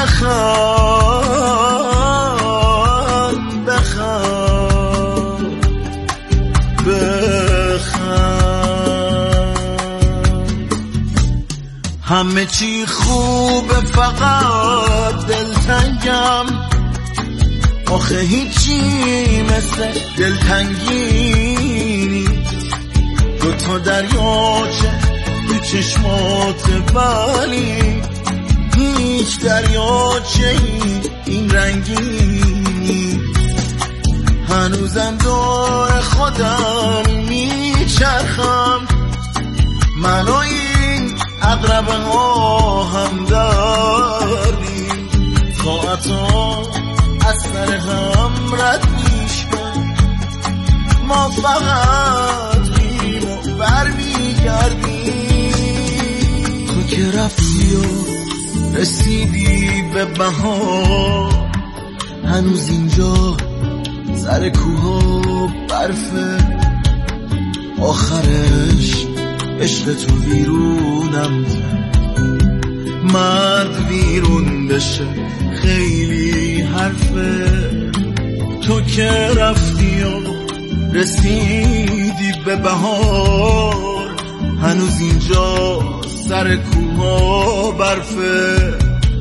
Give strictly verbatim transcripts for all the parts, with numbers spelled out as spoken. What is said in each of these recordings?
بخند بخند بخند همه چی خوبه فقط دلتنگم آخه هیچی مثل دلتنگی دوتا دریاچه تو چشمات بلی هیچ دریاچه این رنگی هنوزم دور خودم میچرخم من و این عقربه ها هم داری ساعتا از سر هم رد میشن ما فقط میریم و بر میگردیم تو که رفتی و رسیدی به بهار هنوز اینجا سر کوها برفه آخرش عشق تو ویرونم مرد ویرون بشه خیلی حرفه تو که رفتی و رسیدی به بهار هنوز اینجا سر کوها برفه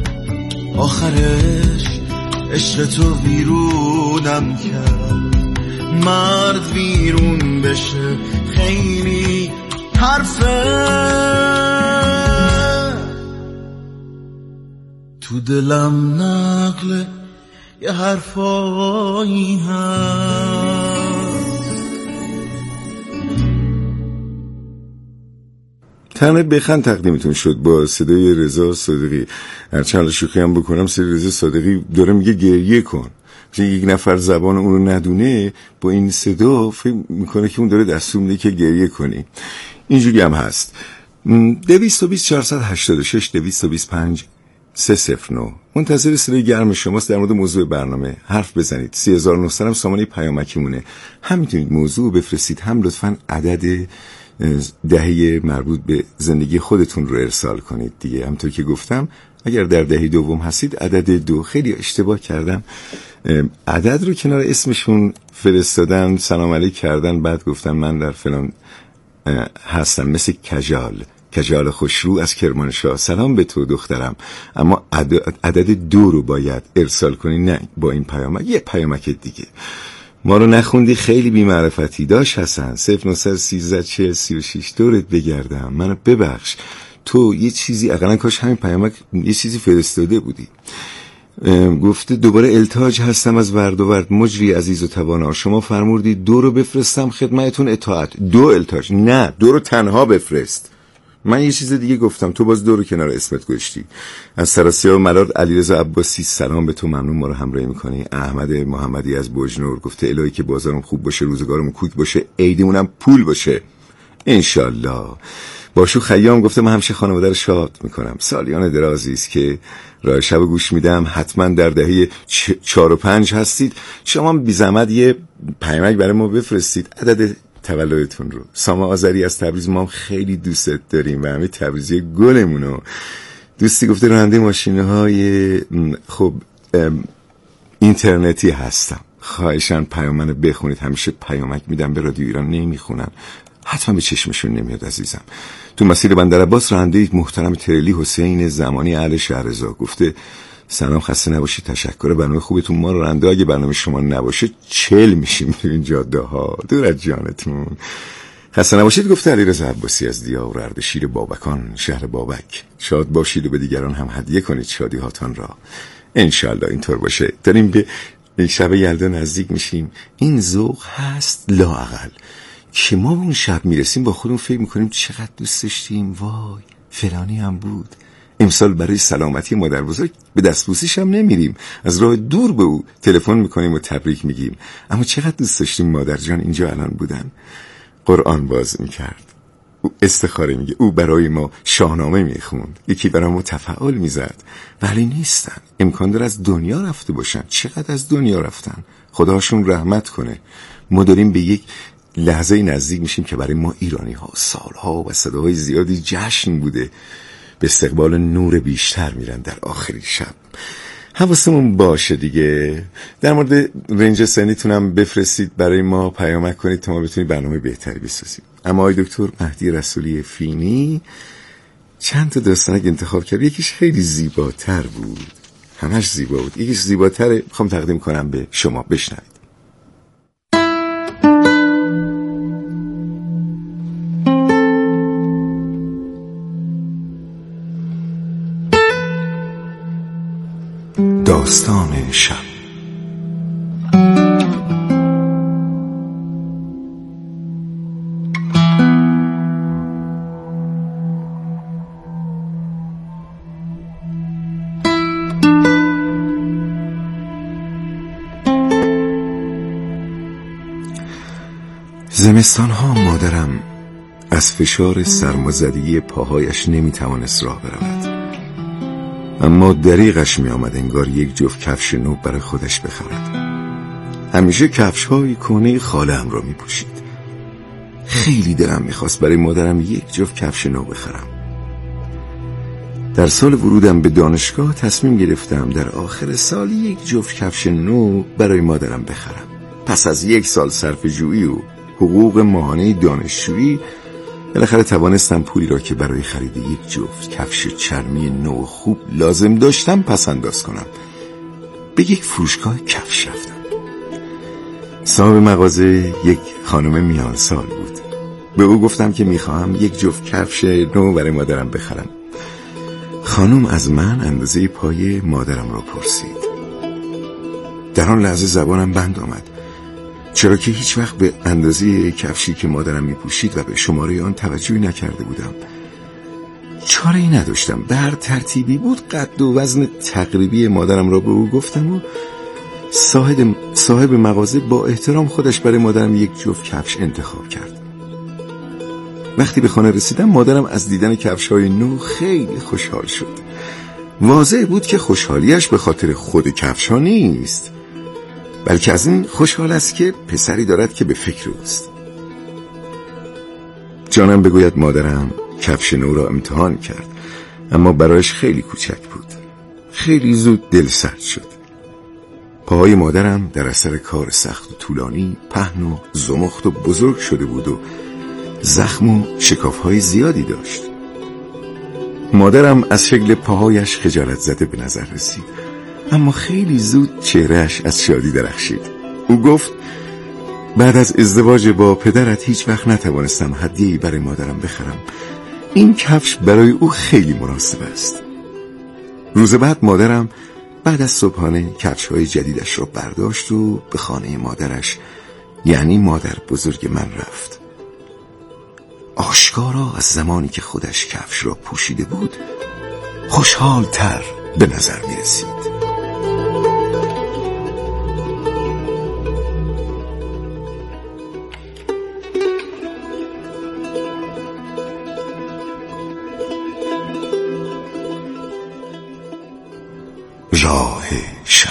آخرش عشق تو ویرونم کرد مرد ویرون بشه خیلی حرفه تو دلم نقل یه حرفایی هست. تنه بخند تقدیمتون شد با صدای رضا صادقی. هرچند شوخی هم بکنم صدای رضا صادقی داره میگه گریه کن، چون یک نفر زبان اون رو ندونه با این صدا فکر میکنه که اون داره دستور میده که گریه کنی. اینجوری هم هست. دویست و بیست چهارصد هشتاد و شش دویست و بیست پنج سه صفر نه منتظر صدای گرم شماست در مورد موضوع برنامه حرف بزنید. سی هزار و نهصد هم سامانه پیامکی مونه. هم میتونید موضوع بفرستید، هم لطفاً عدد دهه مربوط به زندگی خودتون رو ارسال کنید دیگه. همونطور که گفتم اگر در دهه دوم هستید عدد دو. خیلی اشتباه کردم، عدد رو کنار اسمشون فرستادن، سلام علیک کردن، بعد گفتن من در فلان هستم، مثل کجال کجال خوشرو از کرمانشاه. سلام به تو دخترم، اما عدد دو رو باید ارسال کنی، نه با این پیامک یه پیامک دیگه. ما رو نخوندی، خیلی بی‌معرفتی. داش حسن صفر نه یک سه چهل سی و شش دورت بگردم، منو ببخش. تو یه چیزی اقلا کاش همین پیامک یه چیزی فرستاده بودی. گفته دوباره التاج هستم از ورد و ورد، مجری عزیز و توانا، شما فرمودید دو رو بفرستم خدمتتون اطاعت. دو التاج نه، دو رو تنها بفرست. من یه چیز دیگه گفتم، تو باز دو رو کنار اسمت گذاشتی. از سراسیاب ملار علیرضا عباسی سلام به تو، ممنون ما رو همراهی میکنی. احمد محمدی از بوجنور گفته الهی که بازارم خوب باشه، روزگارم کوک باشه، عیدمونم پول باشه انشالله. باشو خیام گفته من همیشه خانواده رو شاد میکنم، سالیان درازی است که راه شب گوش میدم، حتما در دهه چ... چار و پنج هستید. شما بی زحمت یه پیامک برای ما بفرستید، عدد تولدتون رو. ساما آذری از تبریز، ما خیلی دوستت داریم و همه تبریزی گلمونو. دوستی گفته راننده ماشین‌های خب اینترنتی هستم، خواهشاً پیامنو بخونید. همیشه پیامک میدم به رادیو ایران، نمیخونن، حتما به چشمشون نمیاد عزیزم. تو مسیر بندرعباس راننده محترم تریلی حسین زمانی اهل شهرزا گفته سلام، خسته نباشید، تشکر برنامه خوبتون. ما راننده اگه برنامه شما نباشه چل میشیم تو این جاده ها، دور از جانتون. خسته نباشید گفته علیرضا عباسی از دیار اردشیر بابکان شهر بابک. شاد باشید و به دیگران هم هدیه کنید شادی هاتان را، انشالله اینطور باشه. داریم به شب یلدا نزدیک میشیم. این ذوق هست لااقل که ما اون شب میرسیم با خودمون فکر میکنیم چقدر دوست داشتیم، وای فلانی هم بود. امسال برای سلامتی مادر بزرگ به دستبوسیش هم نمیریم، از راه دور به او تلفن میکنیم و تبریک میگیم، اما چقدر دوست داشتیم مادر جان اینجا الان بودن. قرآن باز میکرد، او استخاره میگه، او برای ما شاهنامه میخوند، یکی برای ما تفعال میزد، ولی نیستن. امکان داره از دنیا رفته باشن. چقدر از دنیا رفتن، خداشون رحمت کنه. ما داریم به یک لحظه نزدیک میشیم که برای ما ایرانی ها سالها و صداهای زیادی جشن بوده. به استقبال نور بیشتر میرن در آخری شب. حواسمون باشه دیگه. در مورد رنج سنیتونم بفرستید برای ما، پیامک کنید تا ما بتونیم برنامه بهتری بسازیم. اما آقای دکتر مهدی رسولی فینی چند تا داستانک انتخاب کرد، یکیش خیلی زیباتر بود، همش زیبا بود، یکیش زیباتره، میخوام تقدیم کنم به شما، بشنوید. داستان شب. زمستان ها مادرم از فشار سرمازدگی پاهایش نمیتوانست راه برود، اما دریغش می آمد انگار یک جفت کفش نو برای خودش بخرد. همیشه کفش های کهنه خاله‌ام را می پوشید. خیلی دلم می خواست برای مادرم یک جفت کفش نو بخرم. در سال ورودم به دانشگاه تصمیم گرفتم در آخر سال یک جفت کفش نو برای مادرم بخرم. پس از یک سال صرفه‌جویی و حقوق ماهانه دانشجویی بالاخره توانستم پولی را که برای خرید یک جفت کفش چرمی نو خوب لازم داشتم پس انداز کنم. به یک فروشگاه کفش رفتم. صاحب مغازه یک خانم میان سال بود. به او گفتم که میخواهم یک جفت کفش نو برای مادرم بخرم. خانم از من اندازه پای مادرم را پرسید. در آن لحظه زبانم بند آمد، چرا که هیچ وقت به اندازه کفشی که مادرم میپوشید و به شماره آن توجهی نکرده بودم. چاره‌ای نداشتم، به هر ترتیبی بود قد و وزن تقریبی مادرم را به او گفتم و صاحب صاحب مغازه با احترام خودش برای مادرم یک جفت کفش انتخاب کرد. وقتی به خانه رسیدم مادرم از دیدن کفش‌های نو خیلی خوشحال شد. واضح بود که خوشحالیش به خاطر خود کفش‌ها نیست، بلکه از این خوشحال است که پسری دارد که به فکر اوست. جانم بگوید مادرم کفش نو را امتحان کرد، اما برایش خیلی کوچک بود. خیلی زود دل سرد شد. پاهای مادرم در اثر کار سخت و طولانی پهن و زمخت و بزرگ شده بود و زخم و شکاف‌های زیادی داشت. مادرم از شکل پاهایش خجالت زده به نظر رسید، اما خیلی زود چهرهش از شادی درخشید. او گفت بعد از ازدواج با پدرت هیچ وقت نتوانستم هدیه‌ای برای مادرم بخرم. این کفش برای او خیلی مناسب است. روز بعد مادرم بعد از صبحانه کفش‌های جدیدش را برداشت و به خانه مادرش، یعنی مادر بزرگ من رفت. آشکارا از زمانی که خودش کفش را پوشیده بود خوشحال‌تر به نظر می رسید. راه شب.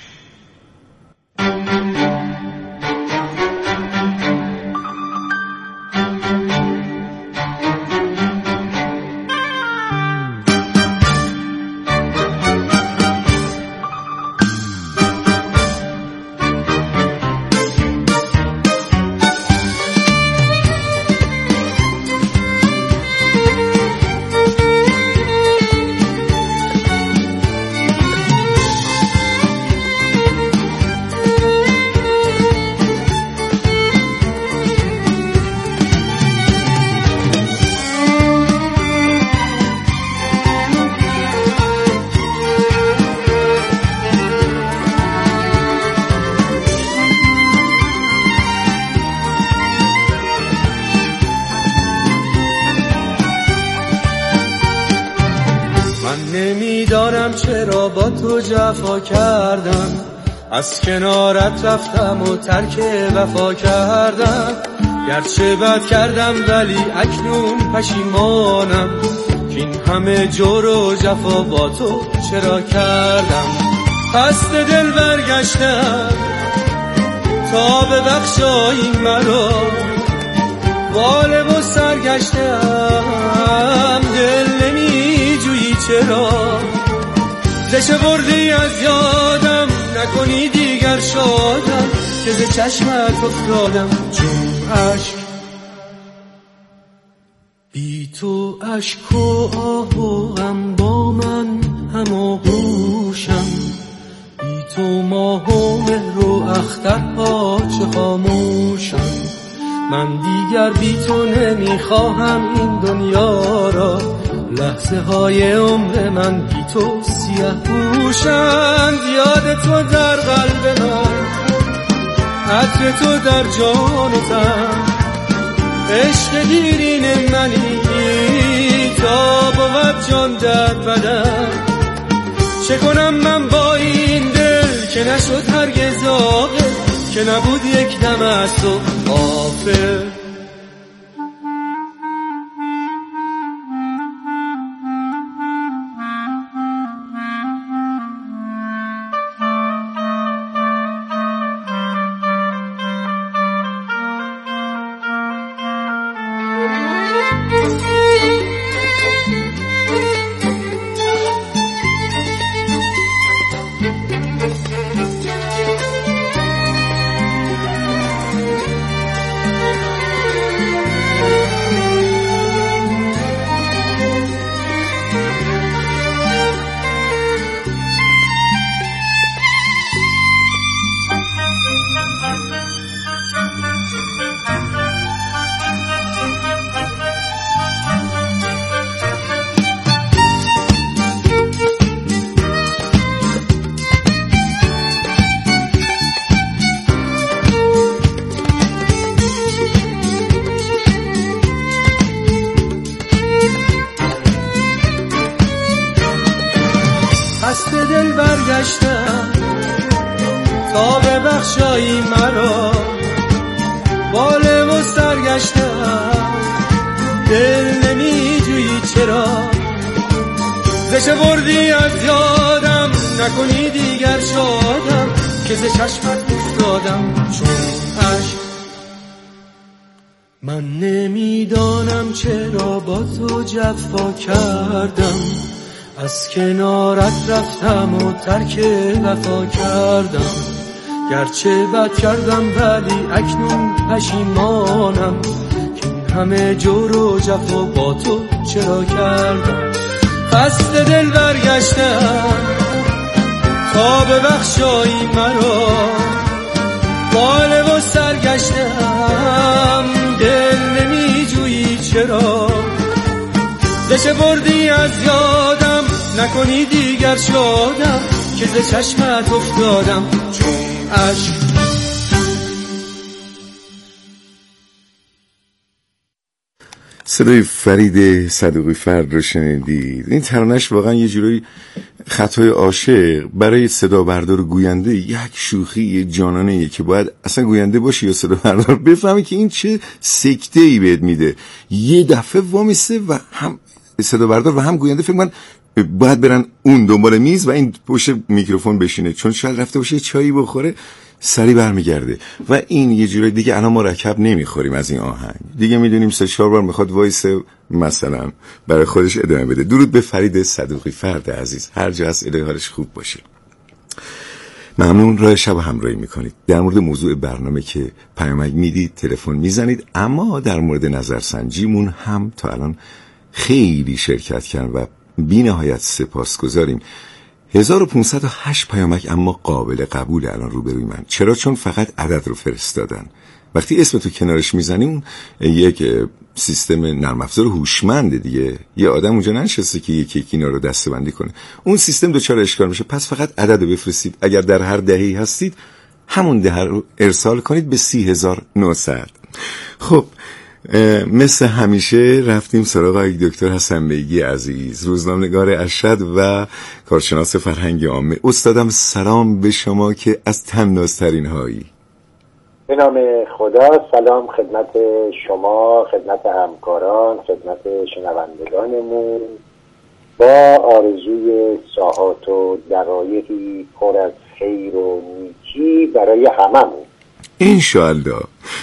نمیدانم چرا با تو جفا کردم، از کنارت رفتم و ترک وفا کردم. گرچه بد کردم ولی اکنون پشیمانم، که این همه جور و جفا با تو چرا کردم. قصد دل برگشتم تا به بخشایی مرا، والب و سرگشتم دل نمی جوید چرا زشه بردی از یادم، نکنی دیگر شادم که ز چشمت افتادم چون عشق. بی تو عشق و آه و غم با من هماغوشم، بی تو ماه و مهر و اخترها چه خاموشم. من دیگر بی تو نمیخواهم این دنیا را، لحظه های عمر من بی تو سیاه پوشند. یاد تو در قلب من، عطر تو در جان و تن، عشق دیرین منی تا بود جان در بدن. چه کنم من با این دل که نشد هرگز عاقل، که نبود یک دم از تو غافل. برگشتم تا ببخشایی مرا، باله و سرگشتم دل نمی جویی چرا زشه بردی از یادم، نکنی دیگر شادم که ز چشمت افتادم چون عشق. من نمیدانم چرا با تو جفا کردم، از کنارت رفتم و ترک وفا کردم. گرچه بد کردم ولی اکنون پشیمانم که این همه جور و جفا با تو چرا کردم. خسته دل برگشتم تا ببخشایی مرا، باله و سرگشتم دل نمی جویی چرا زشه بردی از یادم، نکنی دیگر شادم که ز چشمت افتادم چون عشق. صدای فرید صدوقی فرد رو شنیدید. این ترانش واقعا یه جورایی خطای عاشق برای صدا بردار و گوینده یک شوخی جانانه که باید اصلا گوینده باشی یا صدا بردار بفهمی که این چه سکته‌ای بهت میده. یه دفعه وامیسته و هم صدا بردار و هم گوینده فکر من باید برن اون دنبال میز و این پشت میکروفون بشینه، چون شاید رفته باشه چایی بخوره سری برمیگرده. و این یه جوری دیگه الان مرکب نمیخوریم از این آهنگ دیگه، میدونیم سه چهار بار میخواد وایس مثلا برای خودش ادامه بده. درود به فرید صدوقی فرد عزیز، هر جا هست الهی حالش خوب باشه. ممنون راه شب همراهی میکنید. در مورد موضوع برنامه که پیامک میدید تلفن میزنید، اما در مورد نظرسنجیمون هم تا الان خیلی شرکت کردن و بی نهایت سپاسگزاریم. هزار و پانصد و هشت پیامک اما قابل قبول الان روبروی من. چرا؟ چون فقط عدد رو فرستادن. وقتی اسم تو کنارش میزنیم یک سیستم نرم افزار هوشمند دیگه، یه آدم اونجا ننشسته که یکی یکی اینا رو دسته‌بندی کنه. اون سیستم دوچار اشکال میشه. پس فقط عدد رو بفرستید. اگر در هر دهه‌ای هستید همون دهه رو ارسال کنید به سی هزار و نهصد. خب مثل همیشه رفتیم سراغ آقای دکتر حسن بیگی عزیز، روزنامه‌نگار ارشد و کارشناس فرهنگ عامه. استادم سلام به شما که از طنازترین هایی. به نام خدا. سلام خدمت شما، خدمت همکاران، خدمت شنوندگانمون، با آرزوی ساعات و دقایقی پر از خیر و نیکی برای هممون. انشاءالله.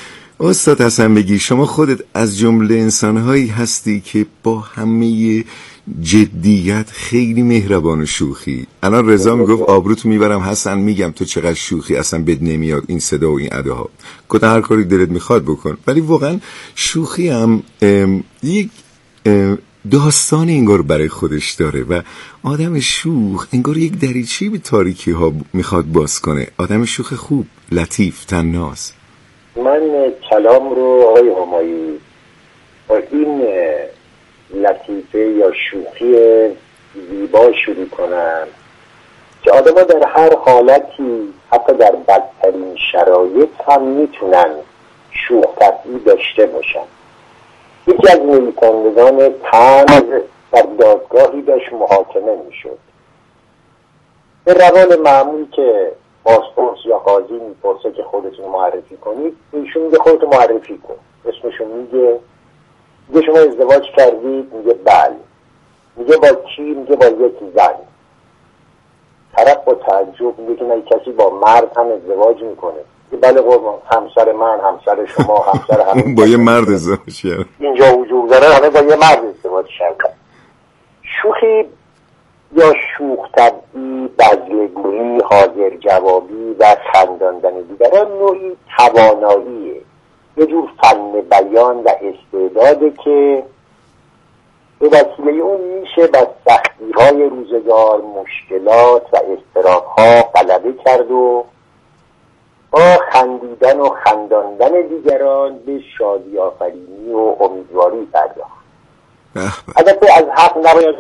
استاد حسن بگی، شما خودت از جمله انسانهایی هستی که با همه جدیت خیلی مهربان و شوخی. الان رضا میگفت آبروت میبرم حسن، میگم تو چقدر شوخی، اصلا بد نمیاد این صدا و این اداها. گفتم هر کاری دلت میخواد بکن. ولی واقعا شوخی هم یک داستان انگار برای خودش داره و آدم شوخ انگار یک دریچه‌ای به تاریکی ها میخواد باز کنه. آدم شوخ خوب، لطیف، طناز. من کلام رو آقای همایی با این لطیفه یا شوخی زیبا شروع کنم که آدم ها در هر حالتی، حتی در بدترین شرایط هم میتونن شوخ طبعی داشته باشن. یکی از نویسندگان طنز در دادگاهی داشت محاکمه میشد. به روال معمول که بازپرس یا قاضی میپرسه که خودتون معرفی کنید، ایشون میگه خودتون معرفی کن. اسمشون میگه، میگه شما ازدواج کردید؟ میگه بله. میگه با کی؟ میگه با یک زن. طرف با تعجب میگه که نه کسی با مرد هم ازدواج میکنه؟ میگه بله قربان، همسر من، همسر شما، همسر همین با یه مرد ازدواج کرد. اینجا وجود داره همه با یه مرد ازدواج کردن. شوخی یا شوخ طبعی، بزلگویی، حاضر جوابی و خنداندن دیگران نوعی تواناییه، یه جور فن بیان و استعداده که به وسیله اون میشه بر سختی‌های روزگار، مشکلات و اضطراب‌ها غلبه کرد و با خندیدن و خنداندن دیگران به شادی آفرینی و امیدواری پرداخت. البته از حق نباید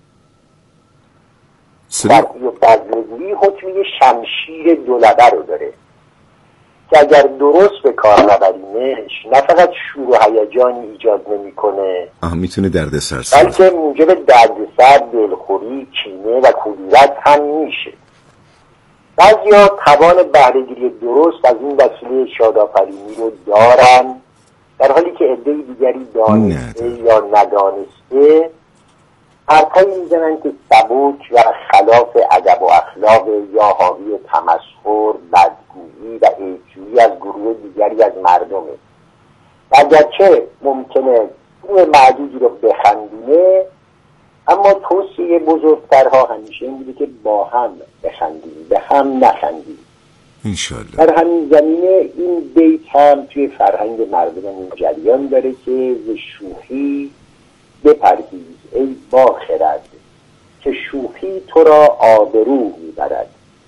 سرقی و بزلگویی حکم یه شمشیر دولبه رو داره که اگر درست به کار نبریمش نه فقط شور و هیجانی ایجاد نمیکنه، آه میتونه دردسر سازه، بلکه موجب دردسر، دلخوری، کینه و کدورت هم میشه. بعضیا توان بهره‌گیری درست از این وسیله شادآفرینی رو دارن، در حالی که عده دیگری دانسته یا ندانسته حرفایی میزنن که سبک و خلاف ادب و اخلاق یا حاوی تمسخر، بدگویی و عیبجویی از گروه دیگری از مردمه. و اگرچه ممکنه گروه معدودی رو بخندونه، اما توصیه بزرگترها همیشه این بوده که با هم بخندیم، به هم نخندیم. انشالله. در همین زمینه این بیت هم توی فرهنگ مردم جریان داره که ز شوخی بپرهیز ای با خرد که شوخی تو را آبرو میبرد.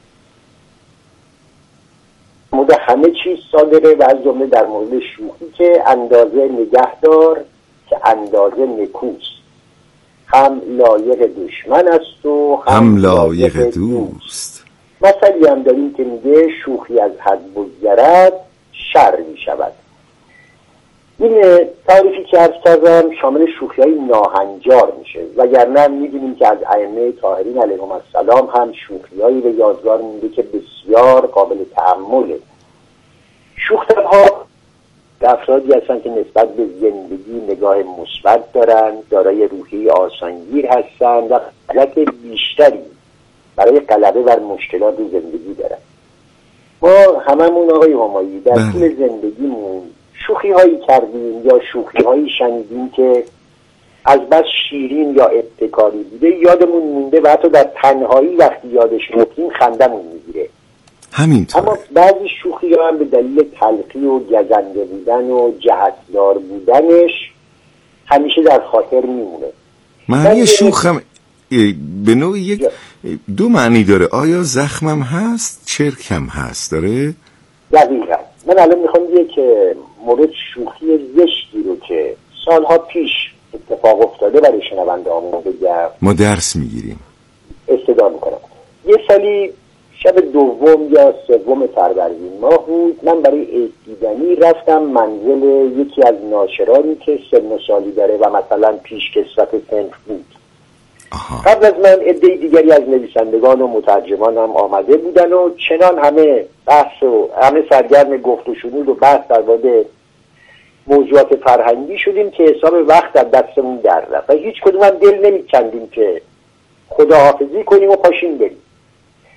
مورد همه چیز صادره و از جمله در مورد شوخی که اندازه نگهدار که اندازه نکوست، هم لایق دشمن است و هم, هم لایق دوست. دوست مثلی هم داریم که میگه شوخی از حد بگذرد شر میشود. این تعریفی که عرض کردم شامل شوخی های ناهنجار میشه، وگرنه میدونیم که از ائمه طاهرین علیهم السلام هم شوخی هایی به یادگار مونده که بسیار قابل تأمله. شوخ‌طبع‌ها افرادی هستن که نسبت به زندگی نگاه مثبت دارن، دارای روحیه آسانگیر هستن و حالت بیشتری برای غلبه بر مشکلات زندگی دارن. ما هممون آقای همایی در طول زندگیمون شوخی هایی کردیم یا شوخی هایی شنیدیم که از بس شیرین یا ابتکاری بوده یادمون مونده و حتی در تنهایی وقتی یادش میفتیم خندمون میگیره. همینطور. اما بعضی شوخی ها هم به دلیل تلخی و گزنده بودن و جهتدار بودنش همیشه در خاطر میمونه. معنی شوخم به نوعی یک دو معنی داره. آیا زخمم هست، چرکم هست داره؟ دقیقا. من الان میخوام یک مورد شوخی زشتی رو که سالها پیش اتفاق افتاده برای شنونده هامون بگم. ما درس میگیریم. استدعا میکنم. یه سالی شب دوم یا سوم فروردین ماه بود، من برای عید دیدنی رفتم منزل یکی از ناشرانی که سن و سالی داره و مثلا پیشکسوت صنف بود. آها. قبل از من عده دیگری از نویسندگان و مترجمان هم آمده بودن و چنان همه بحث و همه سرگرم گفت و شنود و بحث در مورد موضوعات فرهنگی شدیم که حساب وقت از دستمون در رفت و هیچ کدوم هم دل نمی کندیم که خداحافظی کنیم و پاشیم بریم.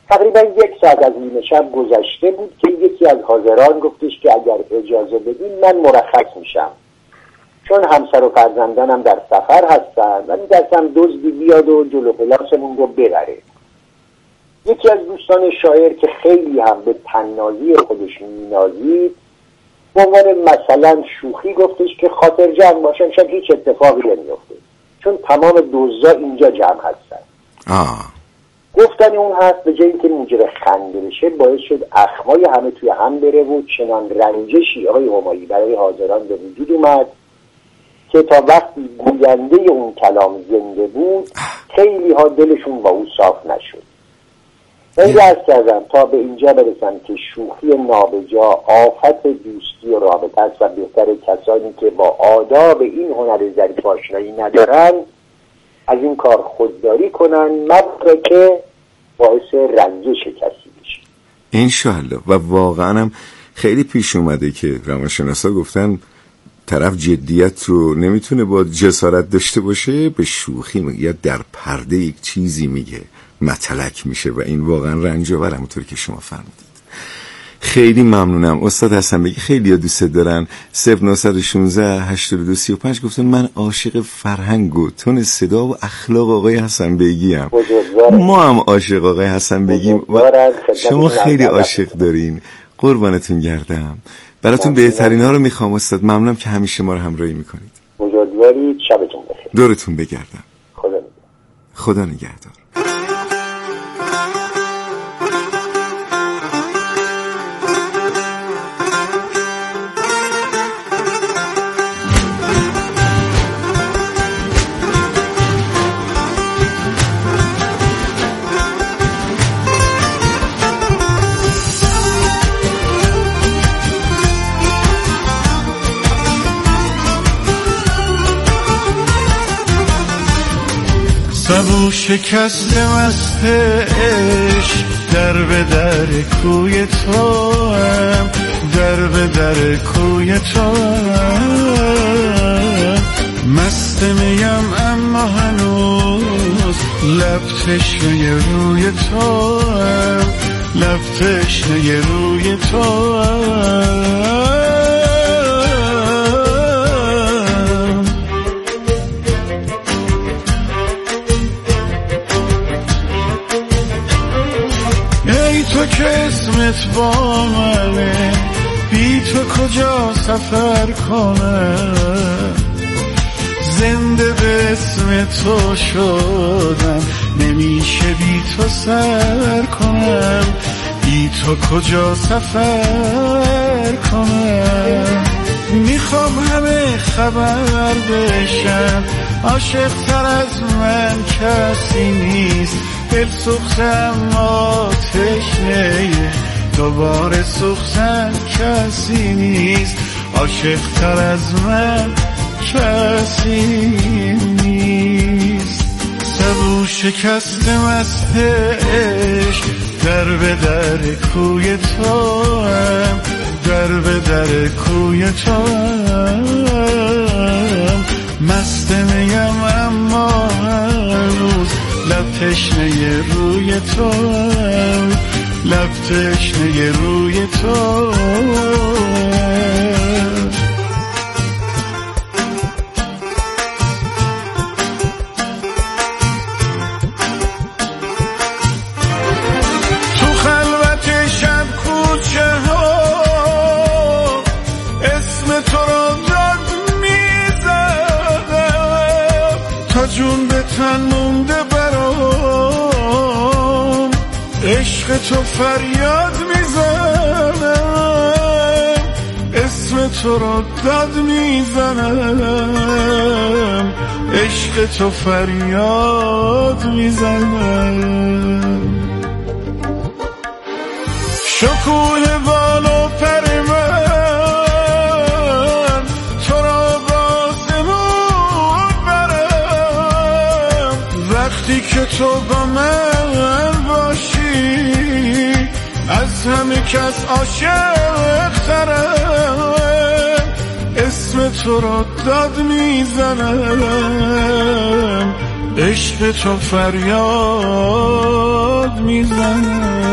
تقریبا یک ساعت از نیمه شب گذشته بود که یکی از حاضران گفتش که اگر اجازه بدین من مرخص میشم، چون همسر و فرزندانم در سفر هستن و می‌ترسم دزدی بیاد و جلو پلاسمون رو ببره. یکی از دوستان شاعر که خیلی هم به طنازی خودش مینازید به عنوان مثلا شوخی گفتش که خاطر جمع باشن شاید هیچ اتفاقی نمیفته، چون تمام دزدا اینجا جمع هستن. آه. گفتن اون حرف به جایی که موجب خنده بشه باعث شد اخمای همه توی هم بره و چنان رنجشی آقای همایی برای حاضران به وجود اومد که تا وقتی گوینده اون کلام زنده بود خیلی ها دلشون با او صاف نشد. من عرض کردم تا به اینجا برسم که شوخی نابجا آفت دوستی و رابطه است و بهتر کسانی که با آداب این هنر ظریف آشنایی ندارن از این کار خودداری کنن، مبره که باعث رنجش کسی بشه. انشالله. و واقعا هم خیلی پیش اومده که روانشناسا گفتن طرف جدیت رو نمیتونه با جسارت داشته باشه، به شوخی میگه یا در پرده یک چیزی میگه، متلک میشه و این واقعا رنج‌آور همونطور که شما فرمودید. خیلی ممنونم استاد حسنبگی، خیلی ها دوست دارن. صفر نه یک شش هشتاد و دو سی و پنج گفتن من عاشق فرهنگ و تون صدا و اخلاق آقای حسنبگی ام. ما هم عاشق آقای حسنبگی و شما خیلی عاشق دارین. قربانتون گردم. براتون بهترین ها رو میخوام استاد. ممنونم که همیشه ما رو همراهی میکنید. بزرگوارید. شبتون بخیر. دورتون بگردم. خدا نگهدار. خدا نگهدار. سبو شکسته مست عشق در به در کوی تو هم، در به در کوی تو هم مست میم اما هنوز لب تشنه روی تو هم، لب تشنه روی تو هم. تو که اسمت با منه، بی تو کجا سفر کنم، زنده به اسم تو شدم، نمیشه بی تو سر کنم، بی تو کجا سفر کنم. میخوام همه خبر بشن عاشق تر از من کسی نیست، دل سوخته اما تشنه دوباره سوختن کسی نیست، عاشق تر از من کسی نیست. سبو شکسته مست عشق در به در کوی تو هم، در به در کوی تو هم مست میم اما هنوز لب تشنه روی تو، لب تشنه روی تو. تو خلوت شب کوچه ها اسم تو رو داد میزدم، تا جون به تن مونده برام، عشق تو فریاد میزنم، اسم تو رو داد میزنم، عشق تو فریاد میزنم. شکوه بال و پر من تو را بازمون برم، وقتی که تو با من باشی از همه کس عاشق ترم، اسم تو را داد میزنم، عشق تو فریاد میزنم.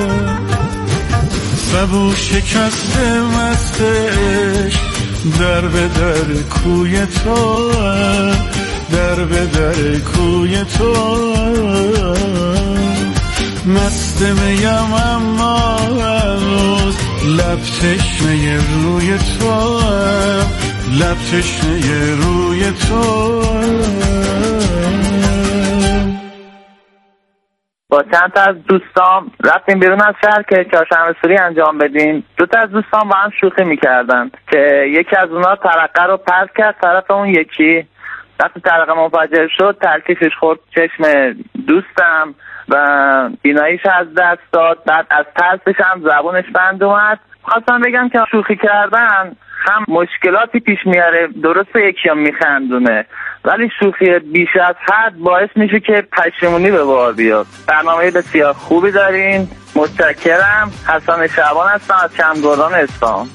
لبو شکسته مستش در به در کوی تو، در به در کوی تو. مست میم اما هنوز لب تشنه روی تو، لب تشنه روی تو. با چند تا از دوستام رفتیم بیرون از شهر که چهارشنبه سوری انجام بدیم. دو تا از دوستان با هم شوخی میکردن که یکی از اونا ترقه رو پرت کرد طرف اون یکی. وقتی ترقه منفجر شد ترکیفش خورد چشم دوستم و بیناییش از دست داد. بعد از ترسش هم زبونش بند اومد. خواستم بگم که شوخی کردن هم مشکلاتی پیش میاره، درسته یکی هم میخندونه، ولی شوخی بیش از حد باعث میشه که پشیمونی به بار بیاد. برنامه بسیار خوبی دارین، متشکرم. حسن شعبان هستم از چمگردان اصفهان.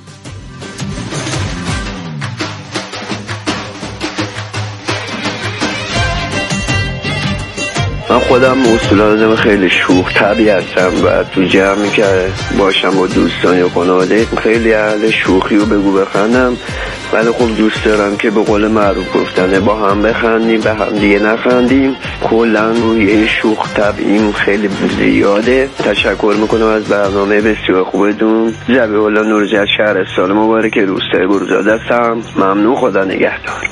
من خودم اصولا خیلی شوخ طبعی هستم و تو جمعی که باشم با دوستان یا خانواده خیلی اهل شوخی و بگو بخندم، ولی خب دوست دارم که به قول معروف گفتنه با هم بخندیم به هم دیگه نخندیم. کلا روی شوخ طبعیم خیلی زیاده. تشکر میکنم از برنامه بسیار خوبتون. ذبیح الله نورزی از شهرستان مبارک روستای بروزاده هستم. ممنون، خدا نگهدار.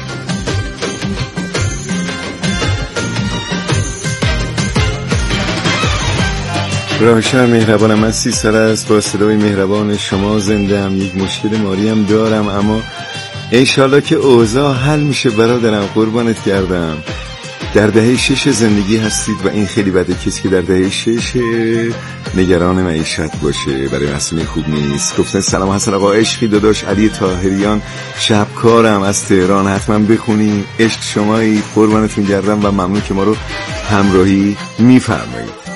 راهشهر مهربانم، من سی سال است با صدای مهربان شما زندم. یک مشکل مالی هم دارم اما انشالله که اوضاع حل میشه برادرم، قربانت کردم. در دهه شش زندگی هستید و این خیلی بده، کسی که در دهه شش نگران معیشت باشه برای مسئله خوب نیست. گفتن سلام حسن آقا، عشقی داداش علی طاهریان شبکارم از تهران، حتما بخونی. عشق شمایی، قربانتون گردم و ممنون که ما رو همراهی میفرمایید.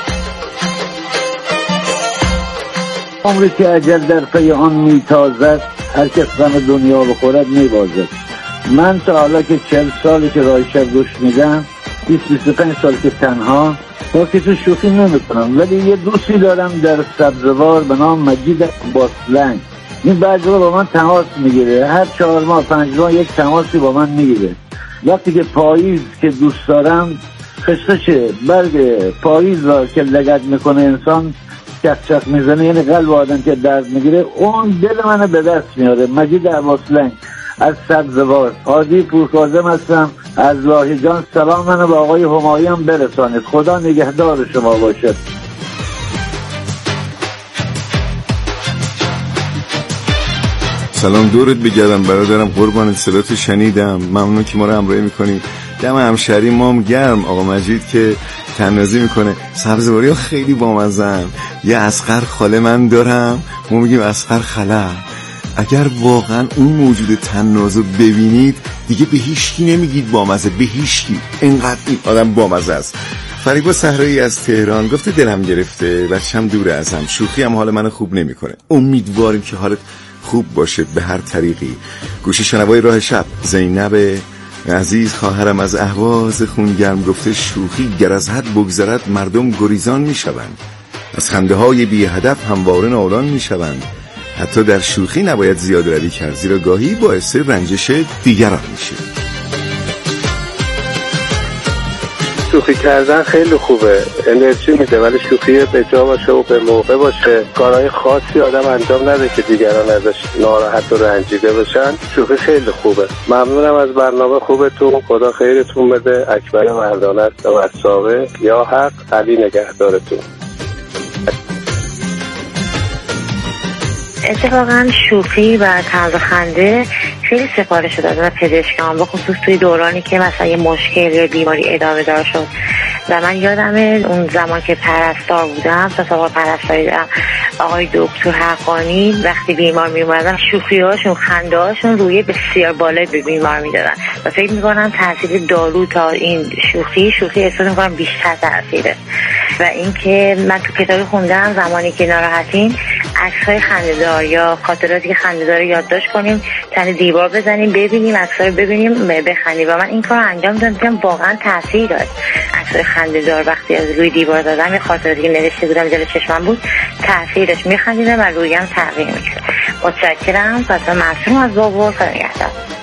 عمری که اجل در پی آن میتازد، هر کس غم دنیا بخورد میبازد. من تا حالا که چهل سالی که راهشهر گوش میدم، بیست بیست و پنج سال که تنها با کسی شوخی نمیکنم، ولی یه دوستی دارم در سبزوار به نام مجید باسلنگ. این بعضی با من تماس میگیره، هر چهار ماه پنج ماه یک تماسی با من میگیره. وقتی که پاییز که دوست دارم خشخشه برگ پاییز را که لگد میکنه انسان چک چک میزنه، یعنی قلب آدم که درد میگیره، اون دل منو به دست میاره. مجید عباسلنگ از سبزوار. حاجی پورکاظم هستم از لاهیجان. سلام منو به آقای همایی هم برسانید. خدا نگهدار شما باشد. سلام دورت بگردم برادرم، قربانت، صداتو شنیدم، ممنون که ما رو همراهی میکنی. دم همشهری مام گرم. آقا مجید که تنازی میکنه، سبزواری ها خیلی بامزن. یه اصغر خاله من دارم، ما میگیم اصغر خاله. اگر واقعا اون موجود تنازو ببینید دیگه به هیچکی نمیگید بامزه، به هیچکی. اینقدر این آدم بامزه است. فریبا صحرایی از تهران گفته دلم گرفته، بچه‌م دوره ازم، شوخی هم حال منو خوب نمیکنه. امیدواریم که حالت خوب باشه به هر طریقی. گوشی شنوای راه شب زینب عزیز خواهرم از اهواز خونگرم گفته شوخی گر از حد بگذرد مردم گریزان میشوند، از خنده های بی هدف همواره نالان میشوند. حتی در شوخی نباید زیاد روی کرد، زیرا گاهی باعث رنجش دیگران میشه. شوخی کردن خیلی خوبه، انرژی میده، ولی شوخی به جا باشه و به موقع باشه. کارهای خاصی آدم انجام نده که دیگران ازش ناراحت و رنجیده بشن. شوخی خیلی خوبه. ممنونم از برنامه خوبتون، خدا خیرتون بده. اکبر مردانه و وصابه یا حق، علی نگهدارتون. اتفاقا شوخی و طنز و خنده خیلی سفارش داده و پزشکان، به خصوص توی دورانی که مثلا یه مشکل یا بیماری ادامه دار شد. و من یادمه اون زمان که پرستار بودم، تصاویر پرستاری دارم، آقای دکتر حقانی وقتی بیمار می اومدن شوخی هاشون خنده هاشون روی بسیار بالای به بیمار می دادن و فکر می کنم تاثیر دارو تا این شوخی شوخی احساس می کنم بیشتر تاثیره. و اینکه من تو کتابی خوندم زمانی که ناراحتین عکس‌های خنده‌دار یا خاطراتی که خنده‌دار یادداشت کنیم، تن دیوار بزنیم، ببینیم عکس‌ها رو ببینیم، بخندیم. و من این کارو انجام دادم، دیدم واقعا تاثیر داد. عکس‌های خنده‌دار وقتی از روی دیوار دادم، یه خاطراتی که نوشته بودم جلوی چشمم بود، تاثیرش می‌خندیدم و رویم تغییر می‌کرد. متشکرم. پس ممنونم از بابا. خدا نگهدار.